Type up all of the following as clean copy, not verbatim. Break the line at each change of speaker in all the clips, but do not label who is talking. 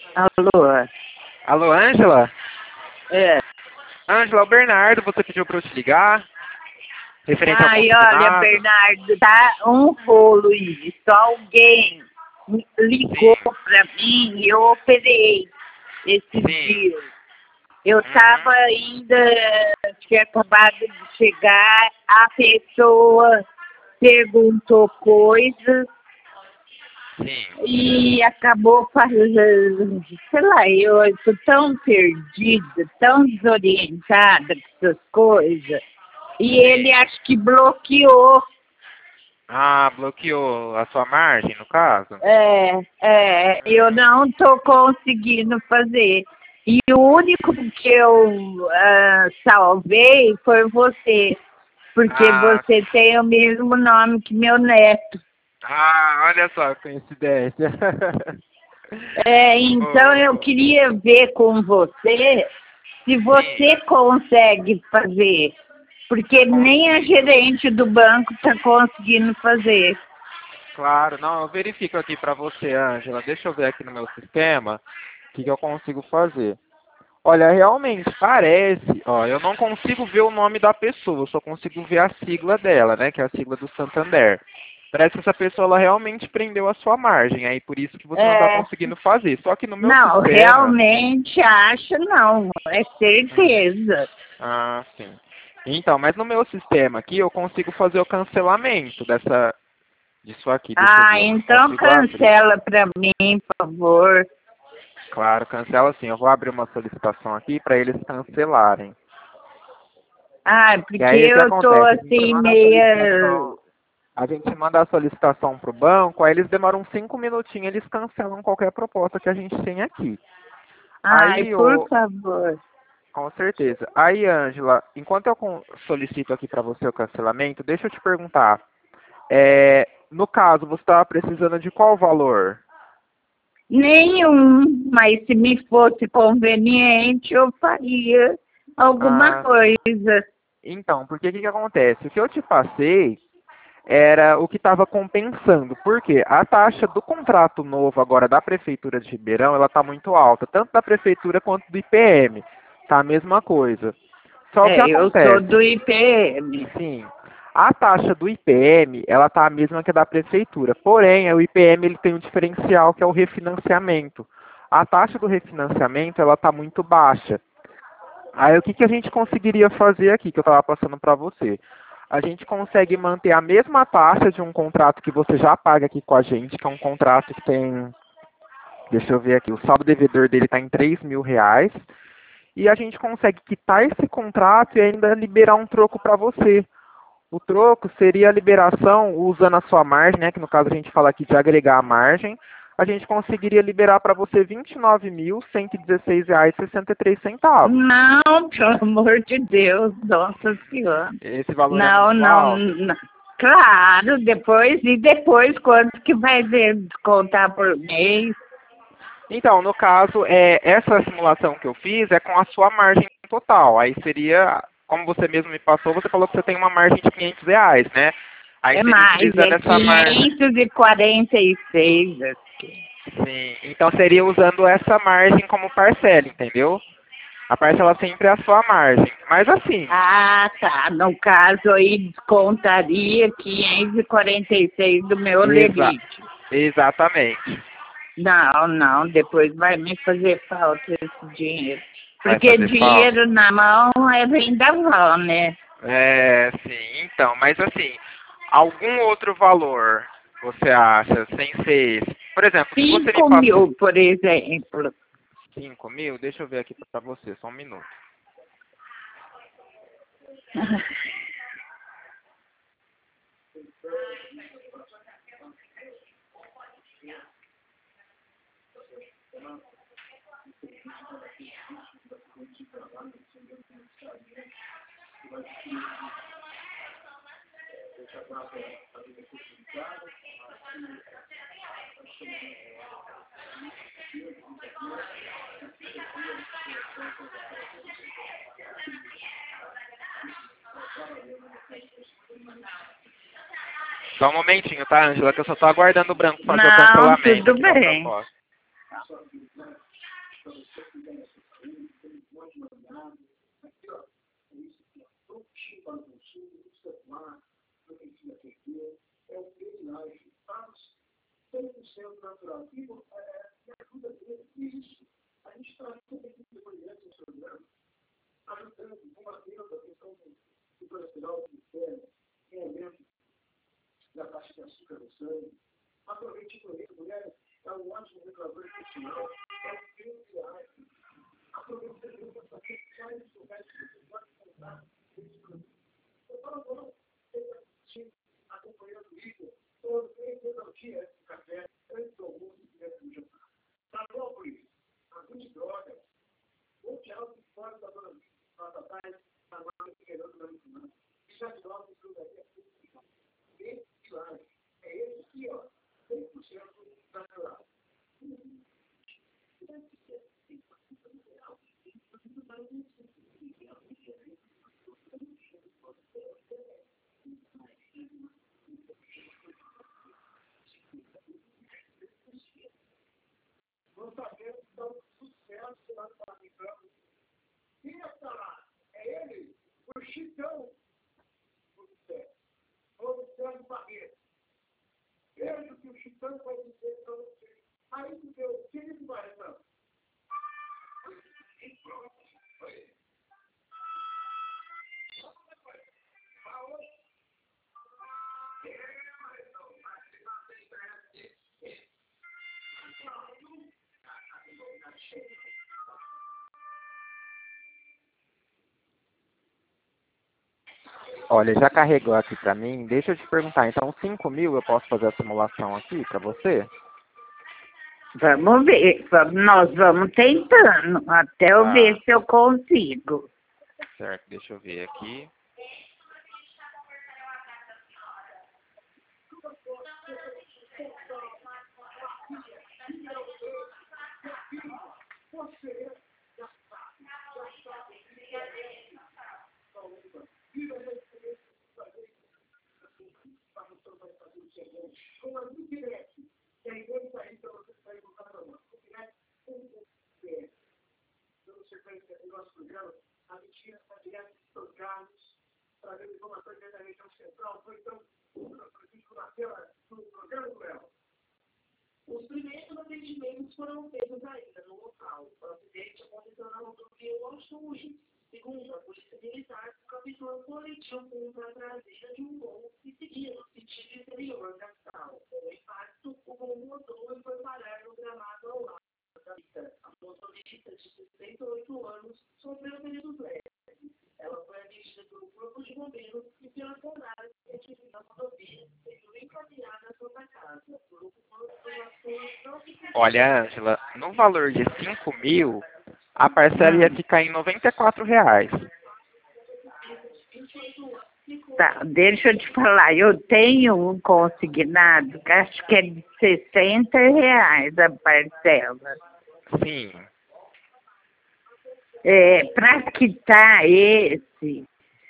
Alô?
Alô, Ângela?
É.
Ângela, o Bernardo, você pediu para eu te ligar, referente ao
Ai, olha,
consignado?
Bernardo, tá um rolo isso. Alguém ligou
Sim,
pra mim e eu operei esses
sim.
dias. Eu tava
Uhum,
ainda, tinha acabado de chegar, a pessoa perguntou coisas
sim.
e acabou falando, sei lá, eu estou tão perdida, tão desorientada com essas coisas. E ele
Sim.
acho que bloqueou.
Ah, bloqueou a sua margem, no caso?
Eu
Hum.
não estou conseguindo fazer. E o único que eu salvei foi você, porque
Ah,
você
sim.
tem o mesmo nome que meu neto.
Ah, olha só a coincidência.
Então eu
Oh,
queria ver com você se
sim,
você consegue fazer, porque nem a
consigo.
gerente do banco está conseguindo fazer.
Claro, não, eu verifico aqui para você, Ângela. Deixa eu ver aqui no meu sistema o que eu consigo fazer. Olha, realmente parece, ó, eu não consigo ver o nome da pessoa, eu só consigo ver a sigla dela, né, que é a sigla do Santander. Parece que essa pessoa ela realmente prendeu a sua margem, aí por isso que você não está
É,
conseguindo fazer. Só que no meu
não,
sistema,
realmente acho não, é
Uhum.
certeza.
Ah, sim. Então, mas no meu sistema aqui eu consigo fazer o cancelamento disso aqui. Deixa eu
Ah,
ver, eu
então
consigo abrir.
cancela para mim, por favor.
Claro, cancela sim. Eu vou abrir uma solicitação aqui para eles cancelarem.
Ah,
E
porque
aí o que
eu tô
acontece? A gente
assim
manda a
meia.
solicitação, a gente manda a solicitação para o banco, aí eles demoram 5 minutinhos, eles cancelam qualquer proposta que a gente tem aqui.
Ai,
Aí,
por
o
favor.
com certeza. Aí, Ângela, enquanto eu solicito aqui para você o cancelamento, deixa eu te perguntar. No caso, você estava precisando de qual valor?
Nenhum, mas se me fosse conveniente, eu faria alguma
Ah, sim.
coisa.
Então, porque o que acontece? O que eu te passei era o que estava compensando. Por quê? A taxa do contrato novo agora da Prefeitura de Ribeirão, ela está muito alta, tanto da Prefeitura quanto do IPM. Tá a mesma coisa. Só o que
Eu sou do
acontece?
IPM.
Sim, a taxa do IPM, ela está a mesma que a da Prefeitura. Porém, o IPM ele tem um diferencial que é o refinanciamento. A taxa do refinanciamento, ela está muito baixa. Aí o que, que a gente conseguiria fazer aqui, que eu estava passando para você? A gente consegue manter a mesma taxa de um contrato que você já paga aqui com a gente, que é um contrato que tem, deixa eu ver aqui, o saldo devedor dele está em R$ 3.000, e a gente consegue quitar esse contrato e ainda liberar um troco para você. O troco seria a liberação usando a sua margem, né, que no caso a gente fala aqui de agregar a margem, a gente conseguiria liberar para você R$ 29.116,63.
Não, pelo amor de Deus, nossa senhora.
Esse valor é
Não,
muito
não,
alto?
não. Claro, depois quanto que vai descontar por mês?
Então, no caso, essa simulação que eu fiz é com a sua margem total. Aí seria, como você mesmo me passou, você falou que você tem uma margem de R$ 500, né? Aí
É
seria
mais,
utilizando
é
essa margem.
546 aqui.
Sim. Então seria usando essa margem como parcela, entendeu? A parcela sempre é a sua margem. Mas assim,
Ah, tá. No caso aí descontaria 546 do meu
exa
limite.
exatamente.
Não, não, depois vai me fazer falta esse dinheiro.
Vai
Porque
fazer falta?
dinheiro na mão é vendaval, né?
É, sim. Então, mas assim, algum outro valor você acha, sem ser esse? Por exemplo, se você me
5
passa
mil, por exemplo.
5.000, deixa eu ver aqui pra você, só um minuto. Só um momentinho, tá, Ângela, que eu só tô aguardando o branco fazer o
Não,
cancelamento
tudo
aqui da
bem.
proposta. Olha, já carregou aqui para mim. Deixa eu te perguntar, então 5.000 eu posso fazer a simulação aqui para você?
Vamos ver, nós vamos tentando, até eu ver se eu consigo.
Certo, deixa eu ver aqui.
Os primeiros atendimentos foram feitos ainda no local. O acidente aconteceu na rodovia Washington Luiz. Segundo a Polícia Militar, o capitão colidiu contra a traseira de um voo que seguia no sentido interior da capital. Com o impacto, o voo rodou e foi parar no gramado ao lado da pista. A motorista de 68 anos sofreu feridos leves. Ela foi atendida pelo Corpo de Bombeiros e pela Fundação Científica da rodovia, sendo encaminhada para sua casa. Por ocupações não se...
Olha, Ângela, no valor de 5.000, a parcela ia ficar em R$ 94,00.
Tá, deixa eu te falar, eu tenho um consignado, que acho que é de R$ 60 a parcela.
Sim.
Para quitar esse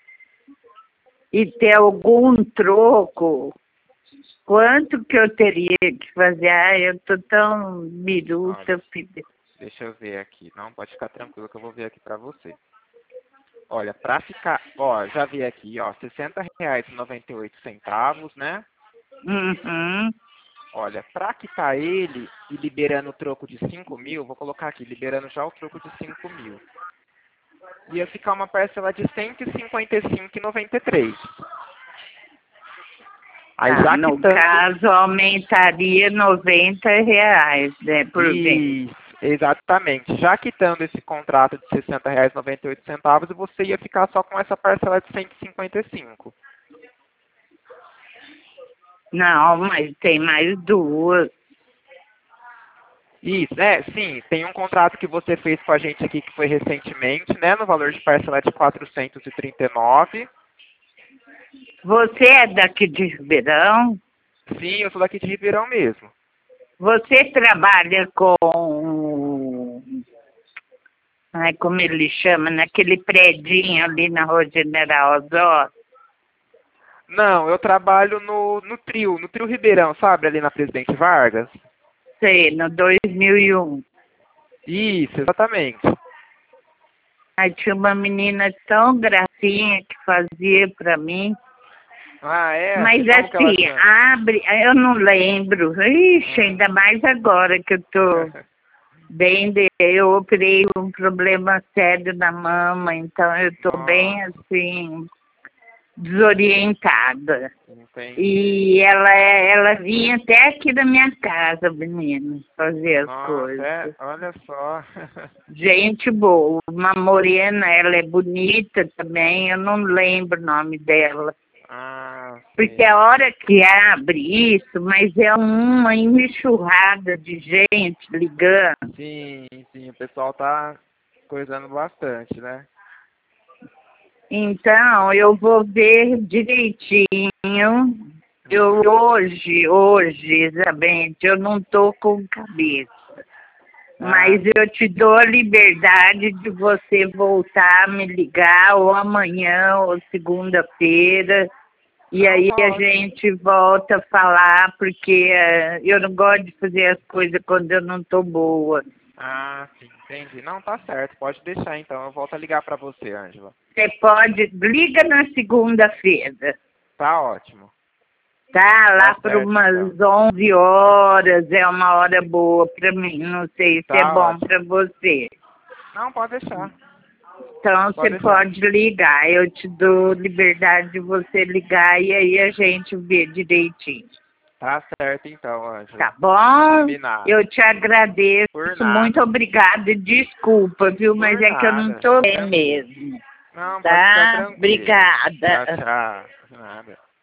e ter algum troco, quanto que eu teria que fazer? Ah, eu tô tão biruta, filha.
Deixa eu ver aqui. Não, pode ficar tranquilo que eu vou ver aqui para você. Olha, para ficar... Ó, já vi aqui, ó, R$ 60,98, né?
Uhum.
Olha, para quitar ele e liberando o troco de 5.000, vou colocar aqui, liberando já o troco de 5.000. Ia ficar uma parcela de R$ 155,93. Aí
Tá,
já
no
quitando...
caso, aumentaria R$ 90, né, por mês.
Isso, exatamente. Já quitando esse contrato de R$ 60,98, você ia ficar só com essa parcela de 155.
Não, mas tem mais duas.
Isso, sim, tem um contrato que você fez com a gente aqui que foi recentemente, né, no valor de parcela de R$ 439.
Você é daqui de Ribeirão?
Sim, eu sou daqui de Ribeirão mesmo.
Você trabalha com... Ai, como ele chama? Naquele predinho ali na Rua General Osório?
Não, eu trabalho no Trio Ribeirão, sabe, ali na Presidente Vargas?
Sei, no 2001.
Isso, exatamente.
Aí tinha uma menina tão gracinha que fazia pra mim.
Ah, é?
Mas
Como que ela
assim,
chama?
abre, eu não lembro. Ixi, ainda mais agora que eu tô bem, eu operei um problema sério na mama, então eu tô bem
Nossa,
assim, desorientada.
entendi.
E ela vinha até aqui da minha casa, menina, fazer as
Nossa,
coisas.
olha só.
Gente boa, uma morena, ela é bonita também, eu não lembro o nome dela.
Ah,
Porque
sim.
a hora que abre isso, mas é uma enxurrada de gente ligando.
Sim, sim, o pessoal tá coisando bastante, né?
Então, eu vou ver direitinho. Eu hoje, exatamente, eu não tô com cabeça. Mas
Ah,
eu te dou a liberdade de você voltar a me ligar ou amanhã ou segunda-feira. E
não,
aí
tá
a
ótimo.
gente volta a falar, porque eu não gosto de fazer as coisas quando eu não tô boa.
Ah, sim, entendi. Não, tá certo, pode deixar então. Eu volto a ligar pra você, Ângela.
Você pode, liga na segunda-feira,
Tá ótimo.
tá?
Tá
Lá por
certo então.
umas 11 horas, é uma hora boa pra mim, não sei se é
Tá
bom
ótimo.
pra você.
Não, pode deixar.
Então você
Pode deixar.
pode ligar, eu te dou liberdade de você ligar e aí a gente vê direitinho.
Tá certo então,
Tá
Ângela.
bom?
Combinado.
Eu te agradeço.
Por
Muito
nada.
obrigada. Desculpa, viu? Mas
Por
é que eu não
nada.
tô bem
Tranquilo.
mesmo.
Não, pode ficar
Tá?
tranquila. Tchau,
Obrigada.
tchau. De nada.